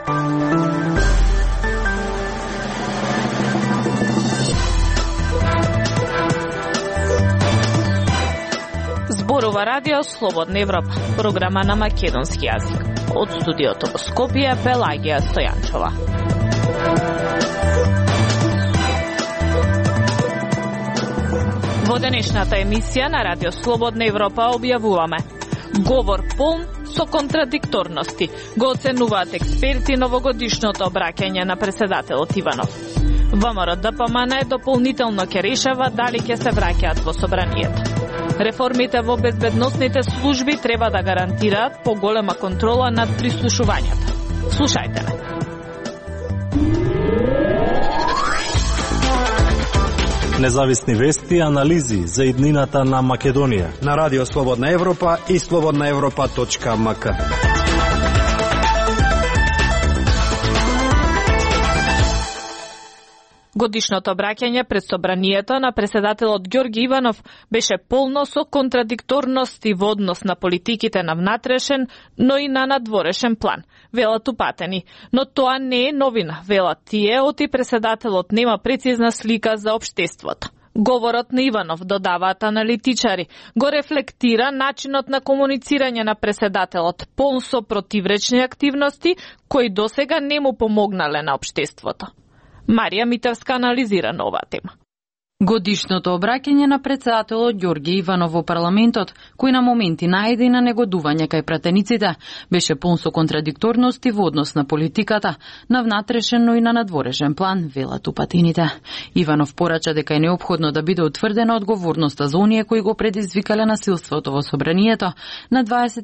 Зборува Радио Слободна Европа, програма на македонски јазик. Од студиото во Скопје, Пелагија Стојанчова. Во денешната емисија на Радио Слободна Европа објавуваме: говор полн со контрадикторности, го оценуваат експерти новогодишното обраќање на преседателот Иванов. ВМРО ДПМН дополнително ќе решава дали ќе се враќаат во собранието. Реформите во безбедносните служби треба да гарантираат поголема контрола над прислушувањата. Слушајте ме. Независни вести и анализи за иднината на Македонија на Радио Слободна Европа и slobodnaevropa.mk. Годишното обраќање пред собранието на преседателот Ѓорги Иванов беше полно со контрадикторности во однос на политиките на внатрешен, но и на надворешен план, велат упатени. Но тоа не е новина, велат тие, оти преседателот нема прецизна слика за општеството. Говорот на Иванов, додаваат аналитичари, го рефлектира начинот на комуницирање на преседателот, полн со противречни активности, кои досега не му помогнале на општеството. Марија Митевска анализира на оваа тема. Годишното обраќање на председателот Ѓорги Иванов во парламентот, кој на моменти најде на негодување кај пратениците, беше полн со контрадикторности во однос на политиката, на внатрешен, но и на надворешен план, велат упатените. Иванов порача дека е неопходно да биде утврдена одговорноста за оние кои го предизвикале насилството во собранието на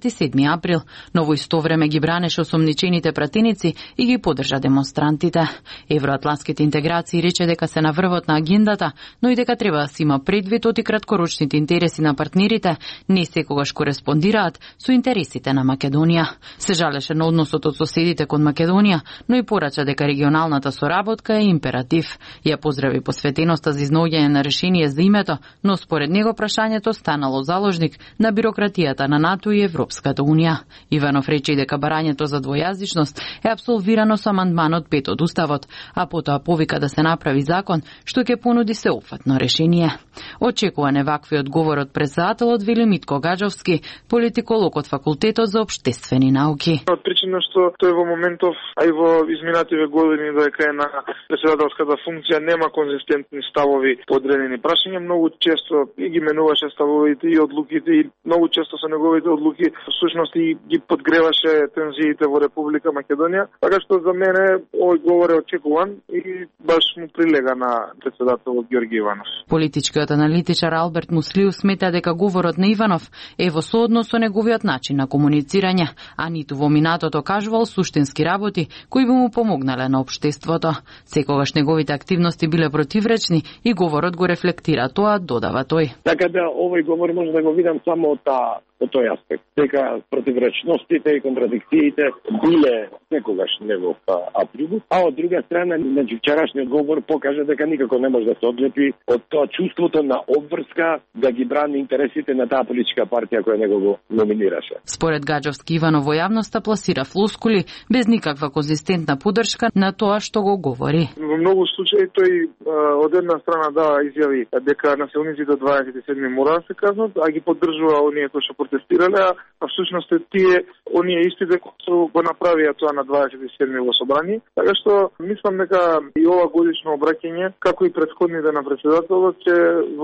27 април, но во исто време ги бранеше осомничените пратеници и ги поддржа демонстрантите. Евроатлантските интеграции рече дека се на врвот на агендата, но и дека треба да се има предвид оти краткорочните интереси на партнерите не секогаш кореспондираат со интересите на Македонија. Се жалеше на односот од соседите кон Македонија, но и порача дека регионалната соработка е императив. Ја поздрави посветеноста за изнаоѓање на решение за името, но според него прашањето станало заложник на бирократијата на НАТО и Европската унија. Иванов рече дека барањето за двојазичност е апсолвирано со амандманот 5 од Уставот, а потоа повика да се направи закон што ќе понуди сеопфатно решение. Очекуване вакви одговор од председателот вели Митко Гаджовски, политиколог од Факултетот за општествени науки. Од причина што тој во моментов, а и во изминативе години дека е на председателската функција, нема конзистентни ставови по одредени прашања, многу често и ги менуваше ставовите и одлуките и многу често со неговите одлуки всушност и ги подгреваше тензиите во Република Македонија, така што за мене овој говор е очекуван и баш му прилега на председателот Ѓорги Иванов. Политичкиот аналитичар Алберт Муслиу смета дека говорот на Иванов е во сооднос со неговиот начин на комуницирање, а ниту во минатото кажувал суштински работи кои би му помогнале на општеството. Секогаш неговите активности биле противречни и говорот го рефлектира тоа, додава тој. Така да овој говор може да го видам само од тој аспект. Дека противречностите и контрадикциите биле секогаш негов атрибут, а од друга страна, вчерашниот говор покажа дека никако не може да се одлепи од тоа чувството на обврска да ги брани интересите на таа политичка партија која него го номинираше. Според Гаджовски, Иванов во јавноста пласира флоскули без никаква конзистентна поддршка на тоа што го говори. Во многу случаи тој од една страна изјави дека насилниците 27 мора да се казнат, а ги поддржува оние кои што протестирале, а всушност тие оние истите кои го направија тоа на 27 во собрание. Така што мислам дека и ова годишно обраќање, како и претходните на председателот, ќе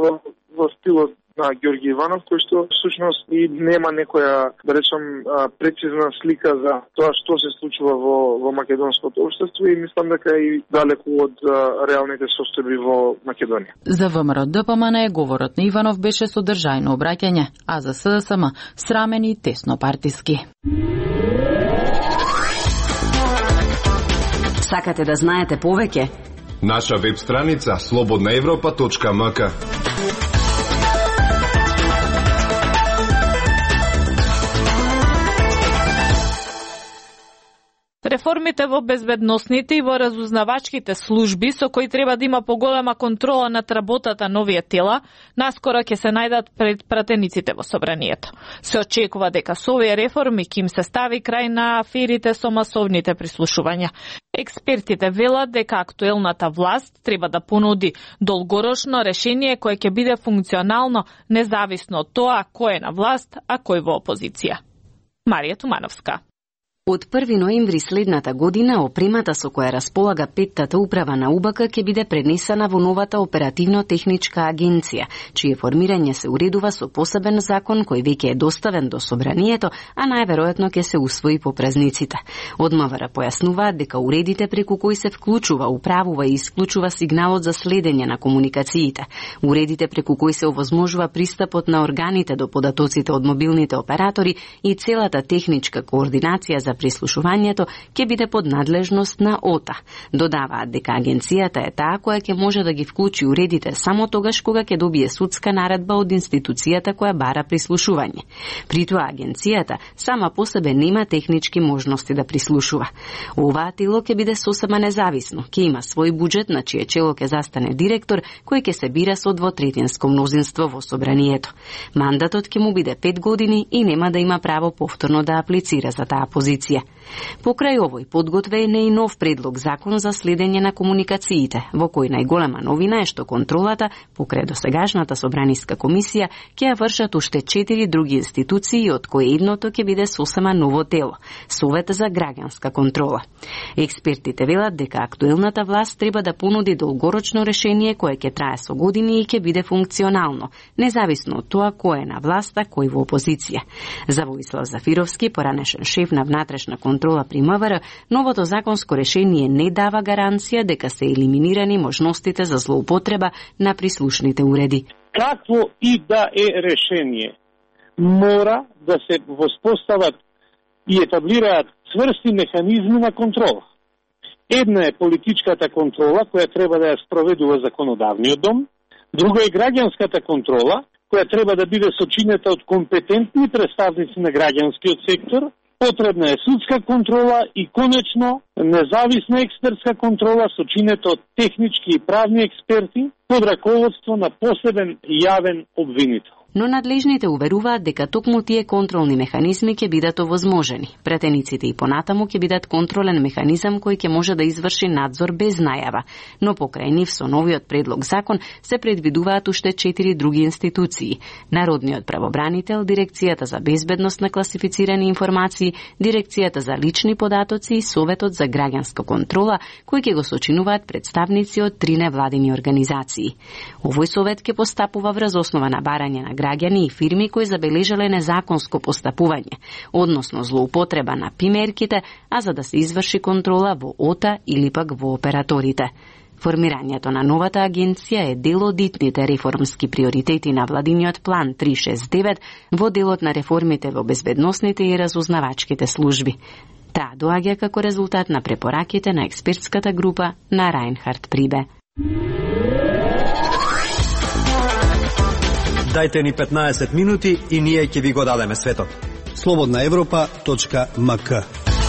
во стилот на Ѓорги Иванов, кој што всушност и нема некоја, да речам, прецизна слика за тоа што се случува во македонското општество и мислам дека и далеку од реалните состојби во Македонија. За ВМРО ДПМН говорот на Иванов беше содржајно обраќање, а за СДСМ срамен и тесно партиски. Сакате да знаете повеќе? Наша веб страница slobodnaevropa.mk. Реформите во безбедносните и во разузнавачките служби, со кои треба да има поголема контрола над работата на овие тела, наскоро ќе се најдат пред пратениците во собранието. Се очекува дека со овие реформи ќе им се стави крај на аферите со масовните прислушувања. Експертите велат дека актуелната власт треба да понуди долгорочно решение кое ќе биде функционално, независно од тоа кој е на власт, а кој во опозиција. Марија Тумановска. Од 1 ноември следната година, опремата со која располага петтата управа на УБК ќе биде пренесена во новата оперативно-техничка агенција, чие формирање се уредува со посебен закон кој веќе е доставен до собранието, а најверојатно ќе се усвои по празниците. Од МВР појаснуваат дека уредите преку кои се вклучува, управува и исклучува сигналот за следење на комуникациите, уредите преку кои се овозможува пристапот на органите до податоците од мобилните оператори и целата техничка координација за прислушувањето ќе биде под надлежност на ОТА. Додаваат дека агенцијата е таа која ќе може да ги вклучи уредите само тогаш кога ќе добие судска наредба од институцијата која бара прислушување. При тоа агенцијата сама по себе нема технички можности да прислушува. Оваа тело ќе биде сосема независно, ќе има свој буџет на чие чело ќе застане директор кој ќе се бира со двотретинско мнозинство во собранието. Мандатот ќе му биде 5 години и нема да има право повторно да аплицира за таа позиција. Покрај овој подготвен е и нов предлог закон за следење на комуникациите, во кој најголема новина е што контролата, покрај досегашната собраниска комисија, ќе ја вршат уште 4 други институции, од кои едното ќе биде сосема ново тело – Совет за граѓанска контрола. Експертите велат дека актуелната власт треба да понуди долгорочно решение кое ќе трае со години и ќе биде функционално, независно од тоа кој е на власт, а кој во опозиција. За Воислав Зафировски, поранешен шеф на внатрешна контрола при МВР, новото законско решение не дава гаранција дека се елиминирани можностите за злоупотреба на прислушните уреди. Какво и да е решение, мора да се воспостават и етаблираат цврсти механизми на контрола. Една е политичката контрола, која треба да ја спроведува законодавниот дом, друга е граѓанската контрола, која треба да биде сочинета од компетентни представници на граѓанскиот сектор. Потребна е судска контрола и конечно независна експертска контрола сочинета од технички и правни експерти под раководство на посебен јавен обвинител. Но надлежните уверуваат дека токму тие контролни механизми ќе бидат овозможени. Пратениците и понатаму ќе бидат контролен механизам кој ќе може да изврши надзор без најава, но покрај нив со новиот предлог закон се предвидуваат уште 4 други институции: Народниот правобранител, Дирекцијата за безбедност на класифицирани информации, Дирекцијата за лични податоци и Советот за граѓанска контрола, кои ќе го сочинуваат представници од 3 невладини организации. Овој совет ќе постапува врз основа на барање на граѓани и фирми кои забележале незаконско постапување, односно злоупотреба на пимерките, а за да се изврши контрола во ОТА или пак во операторите. Формирањето на новата агенција е дел од итните реформски приоритети на владиниот план 369 во делот на реформите во безбедносните и разузнавачките служби. Таа доаѓа како резултат на препораките на експертската група на Рајнхард Прибе. Дајте ни 15 минути и ние ќе ви го дадеме светот. slobodnaevropa.mk.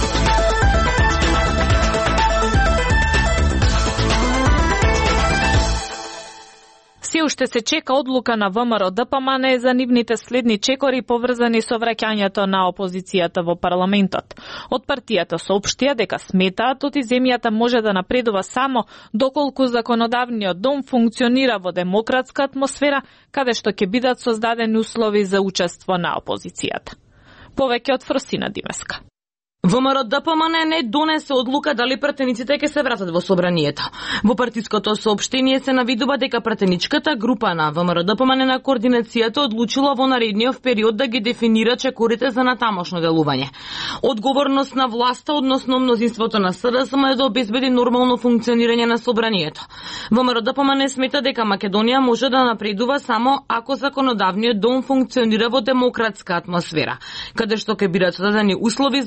Се уште се чека одлука на ВМРО ДПМН за нивните следни чекори поврзани со враќањето на опозицијата во парламентот. Од партијата соопштија дека сметаат оти земјата може да напредува само доколку законодавниот дом функционира во демократска атмосфера, каде што ќе бидат создадени услови за учество на опозицијата. Повеќе од Фросина Димеска. ВМРО ДПМН не донесе одлука дали пратениците ќе се вратат во собранието. Во партиското соопштение се навидува дека пратеничката група на ВМРО ДПМН на координацијата одлучила во наредниот период да ги дефинира чекорите за натамошно делување. Одговорност на власта, односно мнозинството на СДСМ е да обезбеди нормално функционирање на собранието. ВМРО ДПМН смета дека Македонија може да напредува само ако законодавниот дом функционира во демократска атмосфера, каде што ќе бидат создадени услови за учество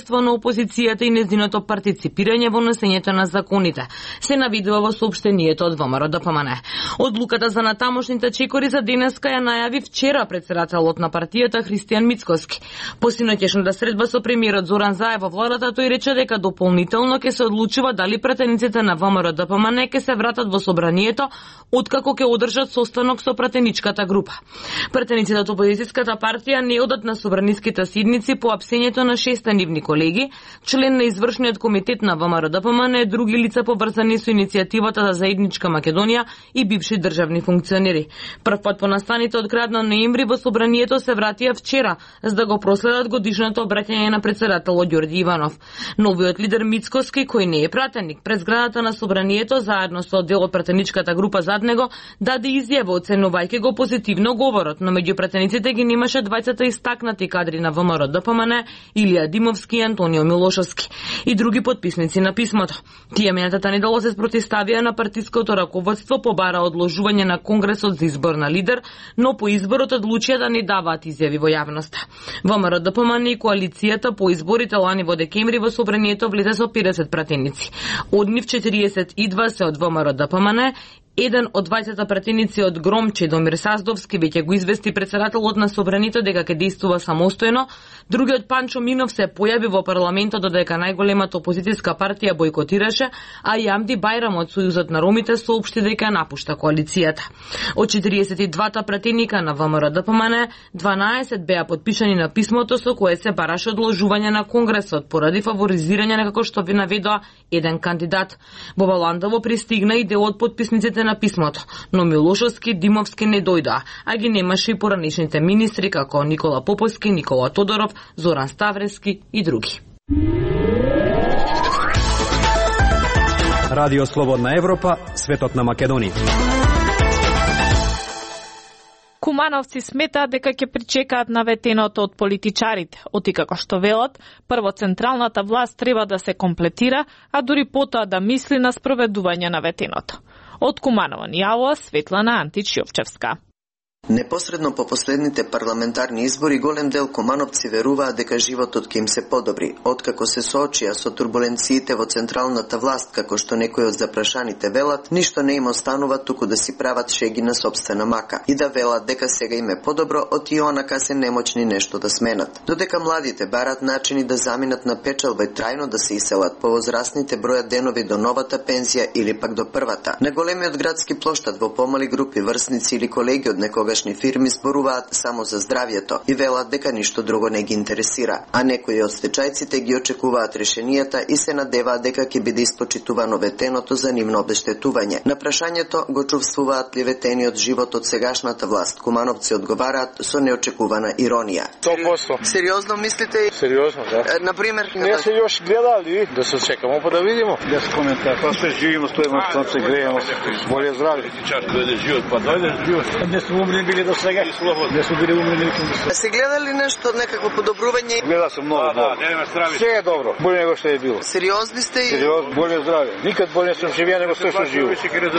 ръководство на опозицијата и нејзиното партиципирање во носењето на законите, се навидува во соопштението од ВМРО ДПМН. Одлуката за натамошните чекори за денеска ја најави вчера председателот на партијата Христијан Мицкоски. По синоќешната средба со премиерот Зоран Заев во владата, тој рече дека дополнително ќе се одлучува дали пратениците на ВМРО ДПМН ќе се вратат во собранието откако ќе одржат состанок со пратеничката група. Пратениците од опозицијската партија не одат на собраниските седници по апсењето на 6 нивни колеги, член на извршниот комитет на ВМРО ДПМН и други лица поврзани со иницијативата за заедничка Македонија и бивши државни функционери. Првпат по настаните од крајот на ноември во собранието се вратија вчера за да го проследат годишното обраќање на председателот Ѓорѓи Иванов. Новиот лидер Мицкоски, кој не е пратеник, пред зградата на собранието заедно со дел од пратеничката група зад него даде изјава оценувајќи го позитивно говорот, но меѓу пратениците ги немаше двајцата истакнати кадри на ВМРО ДПМН, Илија Димовски и Антонио Милошовски и други потписници на писмото. Тие минатата недела се спротивставија на партиското раководство, побара одложување на конгресот за избор на лидер, но по изборот одлучија да не даваат изјави во јавноста. ВМРО ДПМН и коалицијата по изборите лани во декември во собранието влезе со 50 пратеници. Од нив 42 се од ВМРО ДПМН. Еден од двајцата пратеници од Гром, Чедомир Саздовски, веќе го извести председателот на собранието дека ќе действува самостојно. Другиот Панчо Минов се појави во парламентот додека најголемата опозицијска партија бойкотираше, а Јамди Бајрам од Сојузот на ромите соопшти дека напушта коалицијата. Од 42 пратеника на ВМРО ДПМН, 12 беа подпишани на писмото со кое се бараше одложување на конгресот поради фаворизирање на, како што ви наведоа, еден кандидат. Во Баландово пристигна и дел од подписниците на писмото, но Милошовски, Димовски не дојдоа, а ги немаше и поранишните министри како Никола Поповски, Никола Тодоров, Зоран Ставрески и други. Радио Слободна Европа, светот на Македонија. Кумановци сметаат дека ќе причекаат наветеното од политичарите, оти како што велат, прво централната власт треба да се комплетира, а дури потоа да мисли на спроведување наветеното. Од Куманово ни јавува Светлана Антич-Јовчевска. Непосредно по последните парламентарни избори, голем дел кумановци веруваат дека животот ќе им се подобри, откако се соочија со турбуленциите во централната власт, како што некои од запрашаните велат, ништо не им останува туку да си прават шеги на сопствена мака и да велат дека сега им е подобро, оти онака се немочни нешто да сменат. Додека младите барат начини да заминат на печалба и трајно да се иселат, повозрастните бројат денови до новата пензија или пак до првата. На големиот градски плоштад во помали групи врсници или колеги од некогашни фирми зборуваат само за здравјето и велат дека ништо друго не ги интересира, а некои од стечајците ги очекуваат решенијата и се надеваат дека ќе биде испочитувано ветеното за нивно обештетување. На прашањето го чувствуваат ли ветениот живот од сегашната власт, кумановци одговараат со неочекувана иронија. 100%. Сериозно мислите? Сериозно, да. Например, не се још гледали, да се чекамо па да видимо. Без коментар. Па се живимо, стоиме, па се греемо, боле здрави. Дојде живот, па дојде живот. Не сме умрени били до сега. Не сме били умрени до сега. Се гледали нешто, некакво подобрување? Гледа се многу добро. Се е добро, боле него што е било. Сериозни сте и? Сериозно, боле здрави. Никад боле не сум живеа него што живо.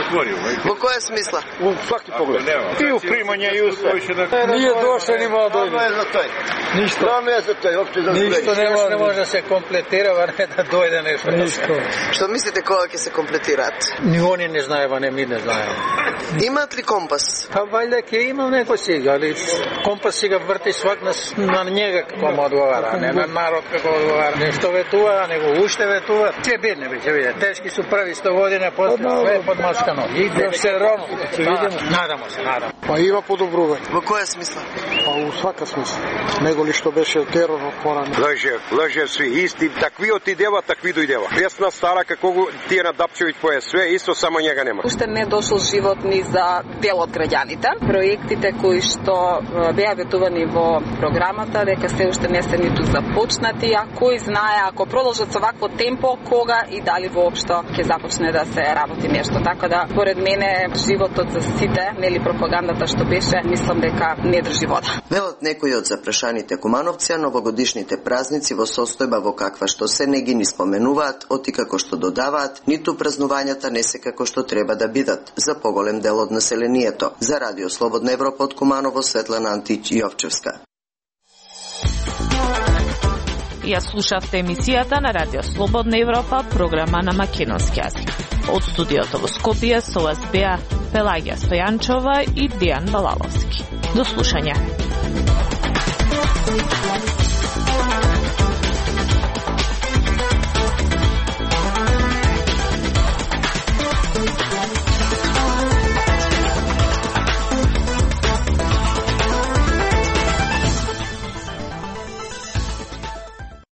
Во која смисла? Во сваки поглед. И у примање и уста. Ние дошли нема да дојде. Ништо. Да не за тој, општо за ништо не може да се комплетира, а не да дојде нешто. Ништо. Што мислите кога ќе се комплетираат? Ни они не знаева, не ми не знаева. Имаат ли компас? Па вајде ќе има некој сега, али компас си го врти свак на njega како му одговара, не на народ како одговара. Нешто ветува, него уште ветува. Ќе бидне, ќе биде. Тешки су први 100 години, после све под маскано. И се ровно, ќе видиме. Надамо се, надамо. Па има подобрување. Во која смисла? Па у свака смисла. Него ли што беше терор порано. Лаже сви исти, такви отидева, такви дојдева. Весна стара како тие на Дапчевиќ пое све, исто само njega нема. Уште не дошол живот ни за дел од граѓаните. Проектите кои што беа ветувани во програмата, дека се уште не се ниту започнати, а кој знае ако продолжат со вакво темпо, кога и дали воопшто ќе започне да се работи нешто. Така да, поред мене, животот за сите, нели пропагандата што беше, мислам дека не држи вода. Велат некои од запрашаните кумановци, новогодишните празници во состојба во каква што се не ги ни споменуваат, оти како што додаваат, ниту празнувањата не се како што треба да бидат за поголем дел од населението. За Радио Слободна Европа од Куманово, Светлана Антич-Јовчевска. Ја слушавте емисијата на Радио Слободна Европа, програма на македонски јазик. Од студиото во Скопје со вас беа Пелагија Стојанчова и Дијан Балаловски. До слушање.